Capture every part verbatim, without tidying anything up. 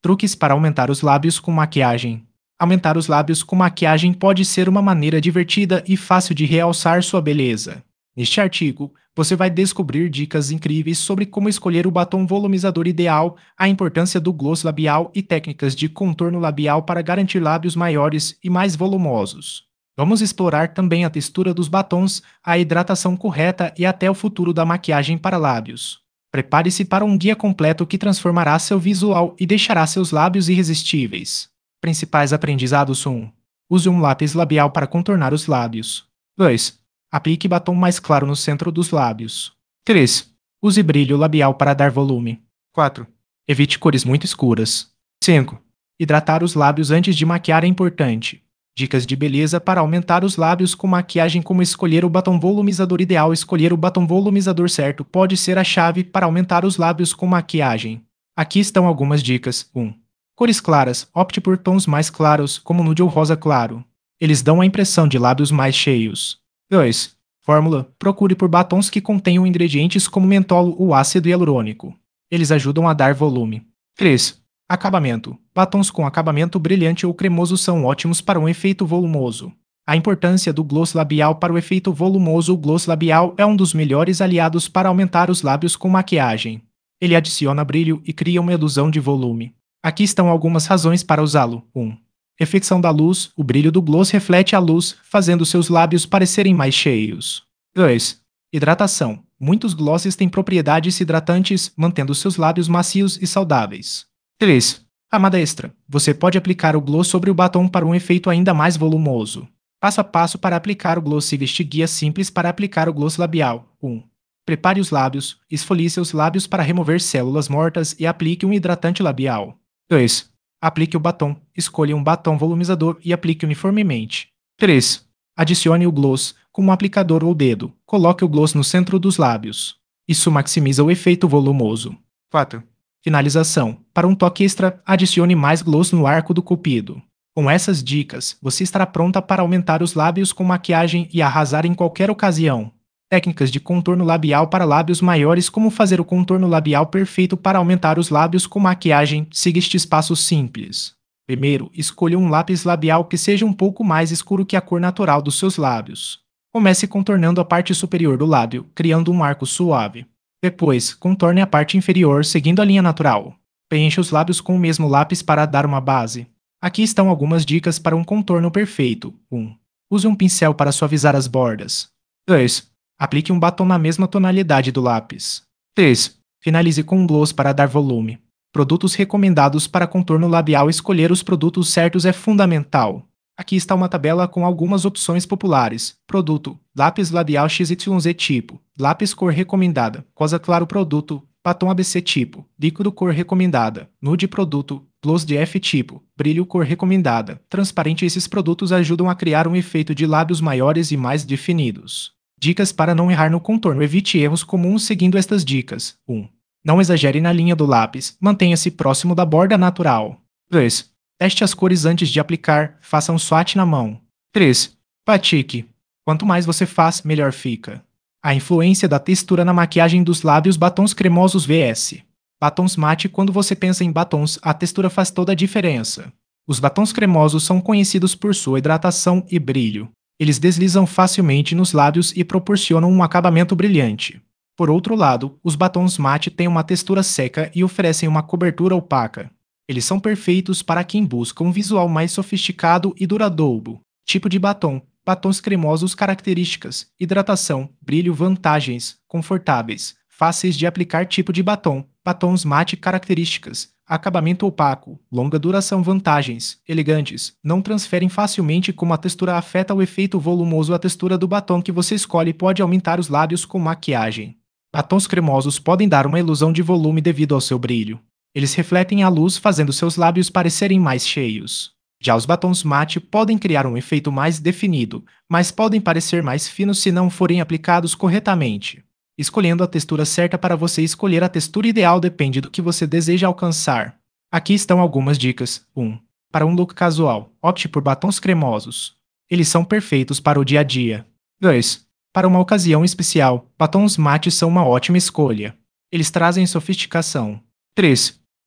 Truques para aumentar os lábios com maquiagem. Aumentar os lábios com maquiagem pode ser uma maneira divertida e fácil de realçar sua beleza. Neste artigo, você vai descobrir dicas incríveis sobre como escolher o batom volumizador ideal, a importância do gloss labial e técnicas de contorno labial para garantir lábios maiores e mais volumosos. Vamos explorar também a textura dos batons, a hidratação correta e até o futuro da maquiagem para lábios. Prepare-se para um guia completo que transformará seu visual e deixará seus lábios irresistíveis. Principais aprendizados: um. Use um lápis labial para contornar os lábios. dois. Aplique batom mais claro no centro dos lábios. três. Use brilho labial para dar volume. quatro. Evite cores muito escuras. cinco. Hidratar os lábios antes de maquiar é importante. Dicas de beleza para aumentar os lábios com maquiagem: como escolher o batom volumizador ideal. Escolher o batom volumizador certo pode ser a chave para aumentar os lábios com maquiagem. Aqui estão algumas dicas. um. Cores claras. Opte por tons mais claros, como nude ou rosa claro. Eles dão a impressão de lábios mais cheios. dois. Fórmula. Procure por batons que contenham ingredientes como mentol ou ácido hialurônico. Eles ajudam a dar volume. três. Acabamento. Batons com acabamento brilhante ou cremoso são ótimos para um efeito volumoso. A importância do gloss labial para o efeito volumoso. O gloss labial é um dos melhores aliados para aumentar os lábios com maquiagem. Ele adiciona brilho e cria uma ilusão de volume. Aqui estão algumas razões para usá-lo. um. Reflexão da luz. O brilho do gloss reflete a luz, fazendo seus lábios parecerem mais cheios. dois. Hidratação. Muitos glosses têm propriedades hidratantes, mantendo seus lábios macios e saudáveis. três. Camada extra. Você pode aplicar o gloss sobre o batom para um efeito ainda mais volumoso. Passo a passo para aplicar o gloss. Siga este guia simples para aplicar o gloss labial. um. Prepare os lábios, esfolie seus lábios para remover células mortas e aplique um hidratante labial. dois. Aplique o batom. Escolha um batom volumizador e aplique uniformemente. três. Adicione o gloss com um aplicador ou dedo. Coloque o gloss no centro dos lábios. Isso maximiza o efeito volumoso. quatro. Finalização. Para um toque extra, adicione mais gloss no arco do cupido. Com essas dicas, você estará pronta para aumentar os lábios com maquiagem e arrasar em qualquer ocasião. Técnicas de contorno labial para lábios maiores. Como fazer o contorno labial perfeito para aumentar os lábios com maquiagem? Siga estes passos simples. Primeiro, escolha um lápis labial que seja um pouco mais escuro que a cor natural dos seus lábios. Comece contornando a parte superior do lábio, criando um arco suave. Depois, contorne a parte inferior seguindo a linha natural. Preencha os lábios com o mesmo lápis para dar uma base. Aqui estão algumas dicas para um contorno perfeito. um. Use um pincel para suavizar as bordas. dois. Aplique um batom na mesma tonalidade do lápis. três. Finalize com um gloss para dar volume. Produtos recomendados para contorno labial. Escolher os produtos certos é fundamental. Aqui está uma tabela com algumas opções populares. Produto: lápis labial X Y Z tipo, lápis cor recomendada, rosa claro produto, batom A B C tipo, líquido cor recomendada, nude produto, gloss de F tipo, brilho cor recomendada, transparente. Esses produtos ajudam a criar um efeito de lábios maiores e mais definidos. Dicas para não errar no contorno. Evite erros comuns seguindo estas dicas. um. Não exagere na linha do lápis, mantenha-se próximo da borda natural. dois. Teste as cores antes de aplicar, faça um swatch na mão. três. Pratique. Quanto mais você faz, melhor fica. A influência da textura na maquiagem dos lábios. Batons cremosos versus batons mate. Quando você pensa em batons, a textura faz toda a diferença. Os batons cremosos são conhecidos por sua hidratação e brilho. Eles deslizam facilmente nos lábios e proporcionam um acabamento brilhante. Por outro lado, os batons mate têm uma textura seca e oferecem uma cobertura opaca. Eles são perfeitos para quem busca um visual mais sofisticado e duradouro. Tipo de batom. Batons cremosos. Características: hidratação, brilho. Vantagens: confortáveis, fáceis de aplicar. Tipo de batom. Batons mate. Características: acabamento opaco, longa duração. Vantagens: elegantes, não transferem facilmente. Como a textura afeta o efeito volumoso. A textura do batom que você escolhe pode aumentar os lábios com maquiagem. Batons cremosos podem dar uma ilusão de volume devido ao seu brilho. Eles refletem a luz, fazendo seus lábios parecerem mais cheios. Já os batons mate podem criar um efeito mais definido, mas podem parecer mais finos se não forem aplicados corretamente. Escolhendo a textura certa. Para você escolher a textura ideal depende do que você deseja alcançar. Aqui estão algumas dicas. um. Para um look casual, opte por batons cremosos. Eles são perfeitos para o dia a dia. dois. Para uma ocasião especial, batons mate são uma ótima escolha. Eles trazem sofisticação. três.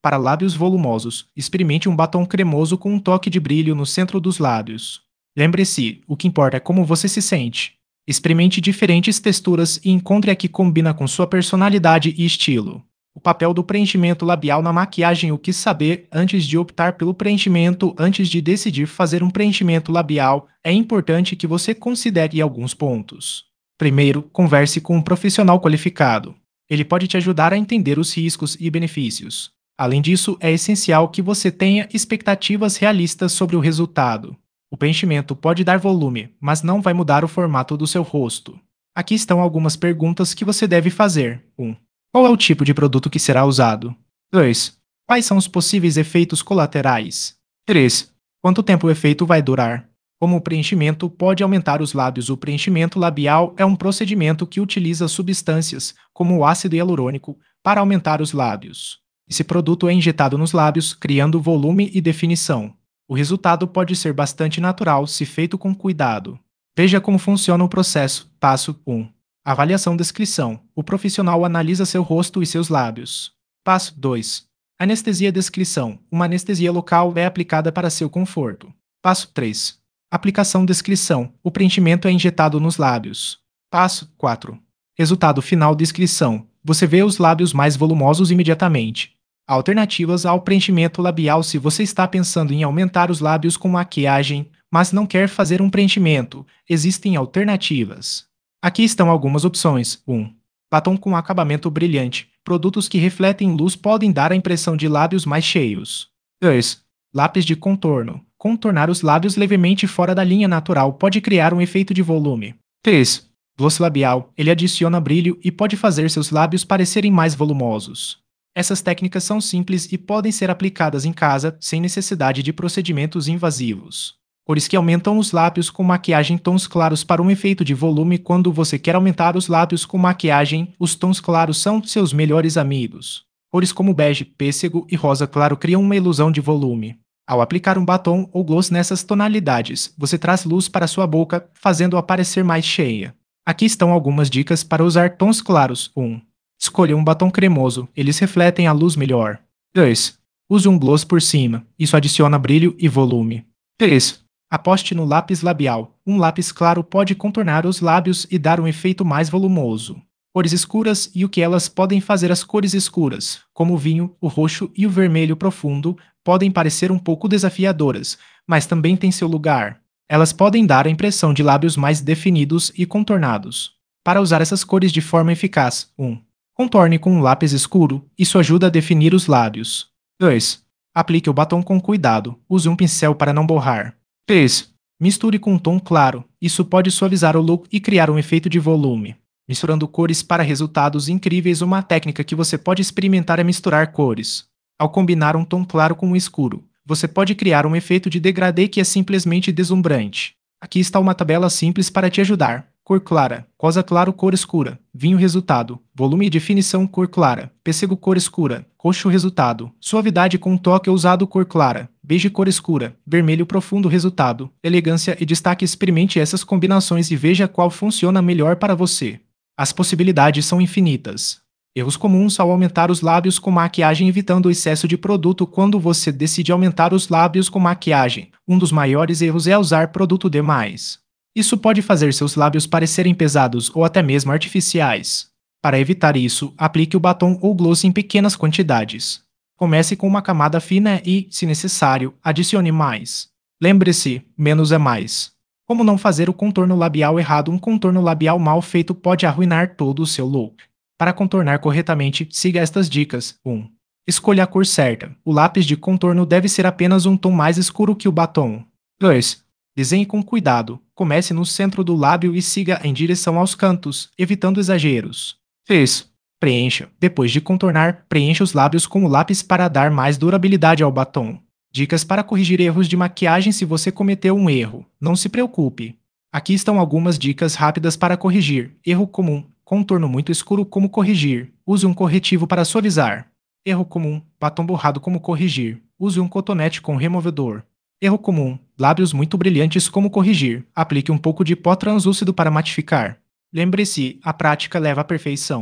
Para lábios volumosos, experimente um batom cremoso com um toque de brilho no centro dos lábios. Lembre-se, o que importa é como você se sente. Experimente diferentes texturas e encontre a que combina com sua personalidade e estilo. O papel do preenchimento labial na maquiagem. O que saber antes de optar pelo preenchimento? Antes de decidir fazer um preenchimento labial, é importante que você considere alguns pontos. Primeiro, converse com um profissional qualificado. Ele pode te ajudar a entender os riscos e benefícios. Além disso, é essencial que você tenha expectativas realistas sobre o resultado. O preenchimento pode dar volume, mas não vai mudar o formato do seu rosto. Aqui estão algumas perguntas que você deve fazer. um. Qual é o tipo de produto que será usado? dois. Quais são os possíveis efeitos colaterais? três. Quanto tempo o efeito vai durar? Como o preenchimento pode aumentar os lábios? O preenchimento labial é um procedimento que utiliza substâncias, como o ácido hialurônico, para aumentar os lábios. Esse produto é injetado nos lábios, criando volume e definição. O resultado pode ser bastante natural se feito com cuidado. Veja como funciona o processo. Passo um. Avaliação. Descrição. O profissional analisa seu rosto e seus lábios. Passo dois. Anestesia. Descrição. Uma anestesia local é aplicada para seu conforto. Passo três. Aplicação. Descrição. O preenchimento é injetado nos lábios. Passo quatro. Resultado final. Descrição. Você vê os lábios mais volumosos imediatamente. Alternativas ao preenchimento labial. Se você está pensando em aumentar os lábios com maquiagem, mas não quer fazer um preenchimento, existem alternativas. Aqui estão algumas opções. um. Batom com acabamento brilhante. Produtos que refletem luz podem dar a impressão de lábios mais cheios. dois. Lápis de contorno. Contornar os lábios levemente fora da linha natural pode criar um efeito de volume. três. Gloss labial. Ele adiciona brilho e pode fazer seus lábios parecerem mais volumosos. Essas técnicas são simples e podem ser aplicadas em casa sem necessidade de procedimentos invasivos. Cores que aumentam os lábios com maquiagem. Tons claros para um efeito de volume. Quando você quer aumentar os lábios com maquiagem, os tons claros são seus melhores amigos. Cores como bege, pêssego e rosa claro criam uma ilusão de volume. Ao aplicar um batom ou gloss nessas tonalidades, você traz luz para sua boca, fazendo-a parecer mais cheia. Aqui estão algumas dicas para usar tons claros. um. Escolha um batom cremoso, eles refletem a luz melhor. dois. Use um gloss por cima, isso adiciona brilho e volume. três. Aposte no lápis labial, um lápis claro pode contornar os lábios e dar um efeito mais volumoso. Cores escuras e o que elas podem fazer. As cores escuras, como o vinho, o roxo e o vermelho profundo, podem parecer um pouco desafiadoras, mas também têm seu lugar. Elas podem dar a impressão de lábios mais definidos e contornados. Para usar essas cores de forma eficaz. um. Contorne com um lápis escuro, isso ajuda a definir os lábios. dois. Aplique o batom com cuidado, use um pincel para não borrar. três. Misture com um tom claro, isso pode suavizar o look e criar um efeito de volume. Misturando cores para resultados incríveis. Uma técnica que você pode experimentar é misturar cores. Ao combinar um tom claro com um escuro, você pode criar um efeito de degradê que é simplesmente deslumbrante. Aqui está uma tabela simples para te ajudar. Cor clara, rosa claro, cor escura, vinho resultado, volume e definição cor clara, pêssego cor escura, roxo resultado, suavidade com toque ousado cor clara, bege cor escura, vermelho profundo resultado, elegância e destaque. Experimente essas combinações e veja qual funciona melhor para você. As possibilidades são infinitas. Erros comuns ao aumentar os lábios com maquiagem. Evitando o excesso de produto. Quando você decide aumentar os lábios com maquiagem, um dos maiores erros é usar produto demais. Isso pode fazer seus lábios parecerem pesados ou até mesmo artificiais. Para evitar isso, aplique o batom ou gloss em pequenas quantidades. Comece com uma camada fina e, se necessário, adicione mais. Lembre-se, menos é mais. Como não fazer o contorno labial errado? Um contorno labial mal feito pode arruinar todo o seu look. Para contornar corretamente, siga estas dicas. um. Escolha a cor certa. O lápis de contorno deve ser apenas um tom mais escuro que o batom. dois. Desenhe com cuidado. Comece no centro do lábio e siga em direção aos cantos, evitando exageros. três. Preencha. Depois de contornar, preencha os lábios com o lápis para dar mais durabilidade ao batom. Dicas para corrigir erros de maquiagem. Se você cometeu um erro, não se preocupe. Aqui estão algumas dicas rápidas para corrigir. Erro comum. Contorno muito escuro. Como corrigir? Use um corretivo para suavizar. Erro comum. Batom borrado. Como corrigir? Use um cotonete com removedor. Erro comum. Lábios muito brilhantes. Como corrigir? Aplique um pouco de pó translúcido para matificar. Lembre-se, a prática leva à perfeição.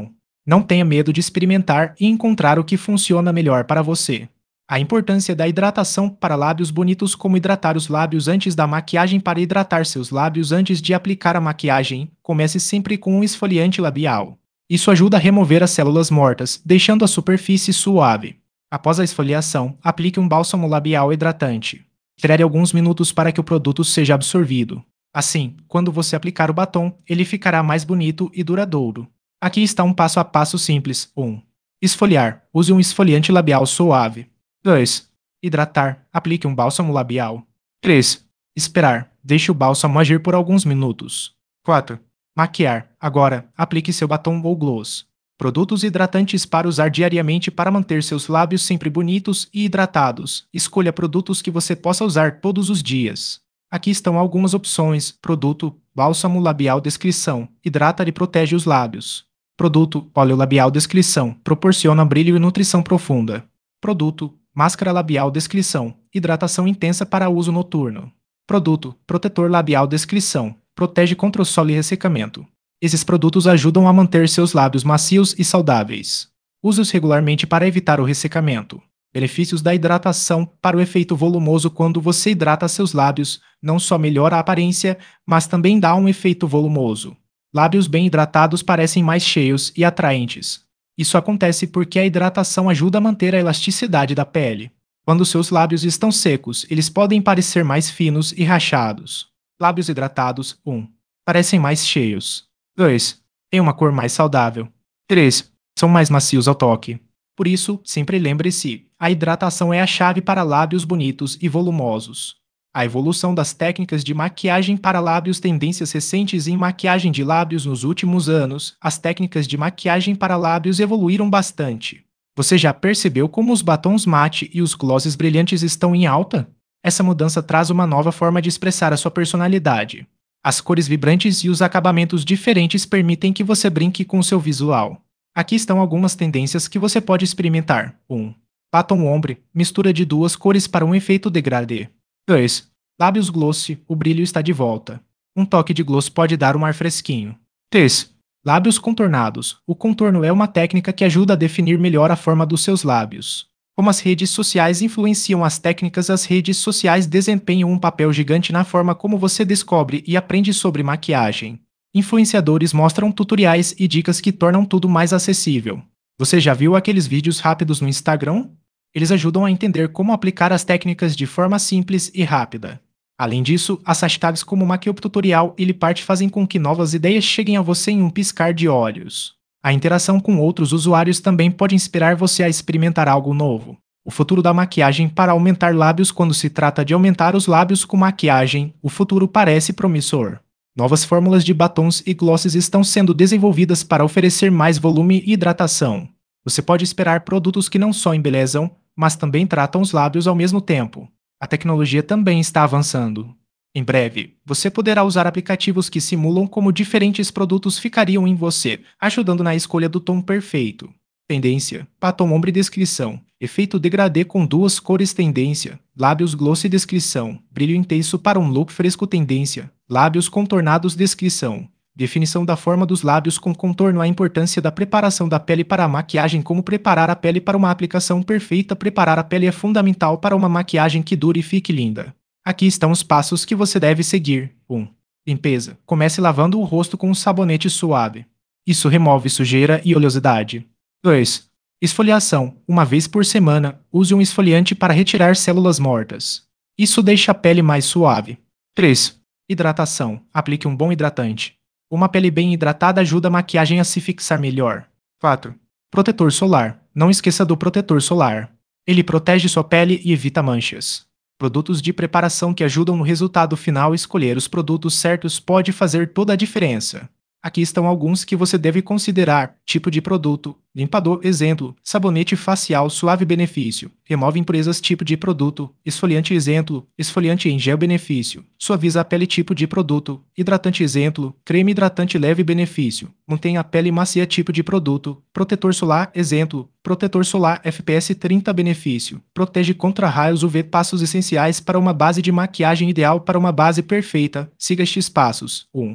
Não tenha medo de experimentar e encontrar o que funciona melhor para você. A importância da hidratação para lábios bonitos, como hidratar os lábios antes da maquiagem. Para hidratar seus lábios antes de aplicar a maquiagem, comece sempre com um esfoliante labial. Isso ajuda a remover as células mortas, deixando a superfície suave. Após a esfoliação, aplique um bálsamo labial hidratante. Espere alguns minutos para que o produto seja absorvido. Assim, quando você aplicar o batom, ele ficará mais bonito e duradouro. Aqui está um passo a passo simples. um. Esfoliar. Use um esfoliante labial suave. dois. Hidratar. Aplique um bálsamo labial. três. Esperar. Deixe o bálsamo agir por alguns minutos. quatro. Maquiar. Agora, aplique seu batom ou gloss. Produtos hidratantes para usar diariamente para manter seus lábios sempre bonitos e hidratados. Escolha produtos que você possa usar todos os dias. Aqui estão algumas opções. Produto: bálsamo labial. Descrição: hidrata e protege os lábios. Produto: óleo labial. Descrição: proporciona brilho e nutrição profunda. Produto: máscara labial. Descrição: hidratação intensa para uso noturno. Produto: protetor labial. Descrição: protege contra o sol e ressecamento. Esses produtos ajudam a manter seus lábios macios e saudáveis. Use-os regularmente para evitar o ressecamento. Benefícios da hidratação para o efeito volumoso. Quando você hidrata seus lábios, não só melhora a aparência, mas também dá um efeito volumoso. Lábios bem hidratados parecem mais cheios e atraentes. Isso acontece porque a hidratação ajuda a manter a elasticidade da pele. Quando seus lábios estão secos, eles podem parecer mais finos e rachados. Lábios hidratados. um. Parecem mais cheios. dois. Têm uma cor mais saudável. três. São mais macios ao toque. Por isso, sempre lembre-se, a hidratação é a chave para lábios bonitos e volumosos. A evolução das técnicas de maquiagem para lábios. Tendências recentes em maquiagem de lábios. Nos últimos anos, as técnicas de maquiagem para lábios evoluíram bastante. Você já percebeu como os batons mate e os glosses brilhantes estão em alta? Essa mudança traz uma nova forma de expressar a sua personalidade. As cores vibrantes e os acabamentos diferentes permitem que você brinque com seu visual. Aqui estão algumas tendências que você pode experimentar. um. Batom ombre, mistura de duas cores para um efeito degradê. dois. Lábios gloss, o brilho está de volta. Um toque de gloss pode dar um ar fresquinho. três. Lábios contornados, o contorno é uma técnica que ajuda a definir melhor a forma dos seus lábios. Como as redes sociais influenciam as técnicas. As redes sociais desempenham um papel gigante na forma como você descobre e aprende sobre maquiagem. Influenciadores mostram tutoriais e dicas que tornam tudo mais acessível. Você já viu aqueles vídeos rápidos no Instagram? Eles ajudam a entender como aplicar as técnicas de forma simples e rápida. Além disso, as hashtags como Makeup Tutorial e Lipart fazem com que novas ideias cheguem a você em um piscar de olhos. A interação com outros usuários também pode inspirar você a experimentar algo novo. O futuro da maquiagem para aumentar lábios. Quando se trata de aumentar os lábios com maquiagem, o futuro parece promissor. Novas fórmulas de batons e glosses estão sendo desenvolvidas para oferecer mais volume e hidratação. Você pode esperar produtos que não só embelezam, mas também tratam os lábios ao mesmo tempo. A tecnologia também está avançando. Em breve, você poderá usar aplicativos que simulam como diferentes produtos ficariam em você, ajudando na escolha do tom perfeito. Tendência: batom ombre. Descrição: efeito degradê com duas cores. Tendência: lábios gloss. Descrição: brilho intenso para um look fresco. Tendência: lábios contornados. Descrição: definição da forma dos lábios com contorno. A importância da preparação da pele para a maquiagem. Como preparar a pele para uma aplicação perfeita. Preparar a pele é fundamental para uma maquiagem que dure e fique linda. Aqui estão os passos que você deve seguir. um. Limpeza: comece lavando o rosto com um sabonete suave. Isso remove sujeira e oleosidade. dois. Esfoliação: uma vez por semana, use um esfoliante para retirar células mortas. Isso deixa a pele mais suave. três. Hidratação: aplique um bom hidratante. Uma pele bem hidratada ajuda a maquiagem a se fixar melhor. quatro. Protetor solar: não esqueça do protetor solar. Ele protege sua pele e evita manchas. Produtos de preparação que ajudam no resultado final. Escolher os produtos certos pode fazer toda a diferença. Aqui estão alguns que você deve considerar. Tipo de produto: limpador. Exemplo: sabonete facial suave. Benefício: remove impurezas. Tipo de produto: esfoliante. Exemplo: esfoliante em gel. Benefício: suaviza a pele. Tipo de produto: hidratante. Exemplo: creme hidratante leve. Benefício: mantém a pele macia. Tipo de produto: protetor solar. Exemplo: protetor solar F P S trinta. Benefício: protege contra raios U V. Passos essenciais para uma base de maquiagem ideal. Para uma base perfeita, siga estes passos. um.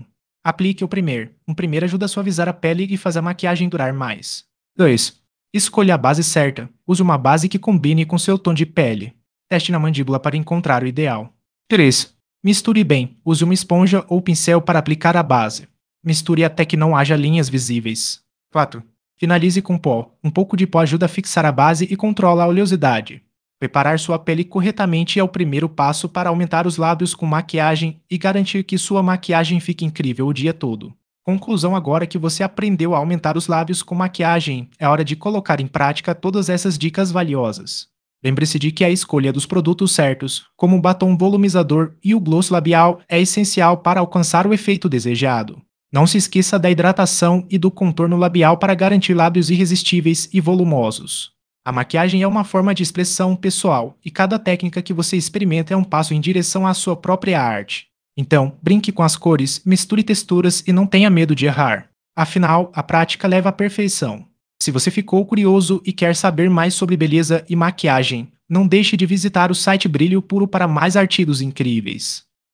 Aplique o primer. Um primeiro ajuda a suavizar a pele e faz a maquiagem durar mais. dois. Escolha a base certa. Use uma base que combine com seu tom de pele. Teste na mandíbula para encontrar o ideal. três. Misture bem. Use uma esponja ou pincel para aplicar a base. Misture até que não haja linhas visíveis. quatro. Finalize com pó. Um pouco de pó ajuda a fixar a base e controla a oleosidade. Preparar sua pele corretamente é o primeiro passo para aumentar os lábios com maquiagem e garantir que sua maquiagem fique incrível o dia todo. Conclusão: agora que você aprendeu a aumentar os lábios com maquiagem, é hora de colocar em prática todas essas dicas valiosas. Lembre-se de que a escolha dos produtos certos, como o batom volumizador e o gloss labial, é essencial para alcançar o efeito desejado. Não se esqueça da hidratação e do contorno labial para garantir lábios irresistíveis e volumosos. A maquiagem é uma forma de expressão pessoal, e cada técnica que você experimenta é um passo em direção à sua própria arte. Então, brinque com as cores, misture texturas e não tenha medo de errar. Afinal, a prática leva à perfeição. Se você ficou curioso e quer saber mais sobre beleza e maquiagem, não deixe de visitar o site Brilho Puro para mais artigos incríveis.